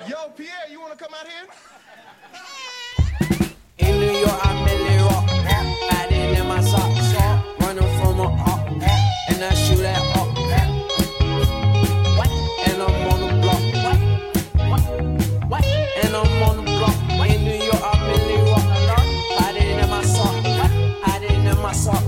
Yo, Pierre, you wanna come out here? In New York, I merely rock. Hiding in my socks. Running from a up. And I shoot at up. And I'm on the block. And I'm on the block. In New York, I merely rock. Hiding in my socks. Hiding in my socks.